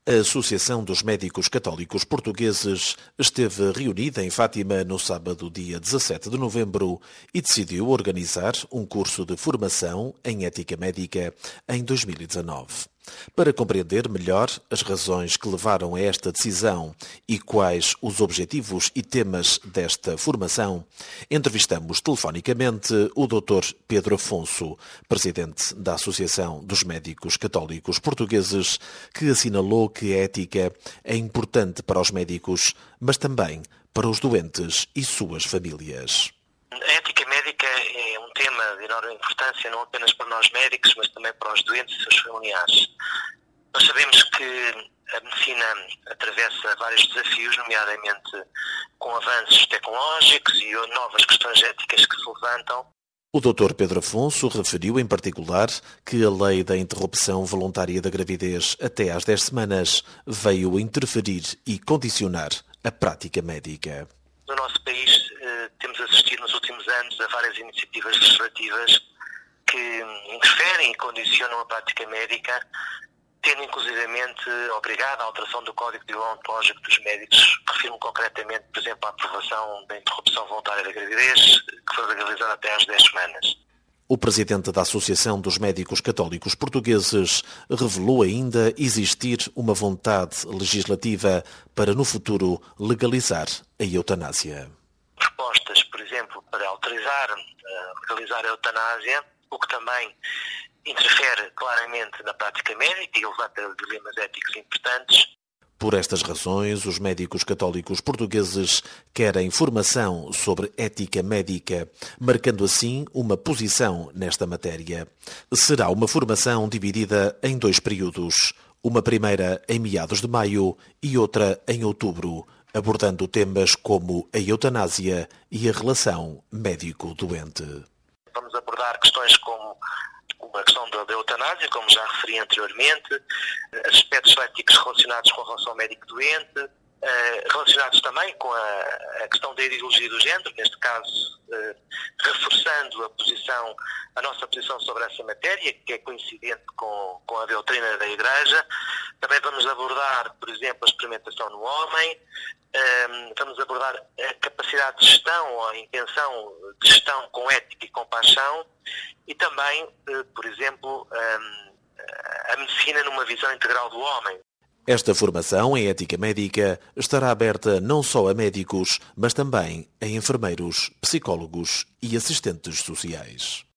A Associação dos Médicos Católicos Portugueses esteve reunida em Fátima no sábado, dia 17 de novembro, e decidiu organizar um curso de formação em ética médica em 2019. Para compreender melhor as razões que levaram a esta decisão e quais os objetivos e temas desta formação, entrevistamos telefonicamente o Dr. Pedro Afonso, presidente da Associação dos Médicos Católicos Portugueses, que assinalou que a ética é importante para os médicos, mas também para os doentes e suas famílias. A ética médica é um tema de enorme importância, não apenas para nós médicos, mas também para os doentes e seus familiares. Nós sabemos que a medicina atravessa vários desafios, nomeadamente com avanços tecnológicos e novas questões éticas que se levantam. O Dr. Pedro Afonso referiu em particular que a lei da interrupção voluntária da gravidez até às 10 semanas veio interferir e condicionar a prática médica. No nosso país temos assistido nos últimos anos a várias iniciativas legislativas que interferem e condicionam a prática médica, tendo inclusivamente obrigado à alteração do Código Deontológico dos Médicos. Refiro-me concretamente, por exemplo, à aprovação da interrupção voluntária da gravidez, que foi legalizada até às 10 semanas. O presidente da Associação dos Médicos Católicos Portugueses revelou ainda existir uma vontade legislativa para, no futuro, legalizar a eutanásia. Propostas, por exemplo, para legalizar a eutanásia, o que também interfere claramente na prática médica e levanta dilemas éticos importantes. Por estas razões, os médicos católicos portugueses querem formação sobre ética médica, marcando assim uma posição nesta matéria. Será uma formação dividida em 2 períodos, uma primeira em meados de maio e outra em outubro, abordando temas como a eutanásia e a relação médico-doente. Vamos abordar questões como a questão da eutanásia, como já referi anteriormente, aspectos éticos relacionados com a relação médico-doente, relacionados também com a questão da ideologia do género, neste caso reforçando a nossa posição sobre essa matéria, que é coincidente com a doutrina da Igreja. Também vamos abordar, por exemplo, a experimentação no homem, vamos abordar a capacidade de gestão ou a intenção de gestão com ética e compaixão e também, por exemplo, a medicina numa visão integral do homem. Esta formação em ética médica estará aberta não só a médicos, mas também a enfermeiros, psicólogos e assistentes sociais.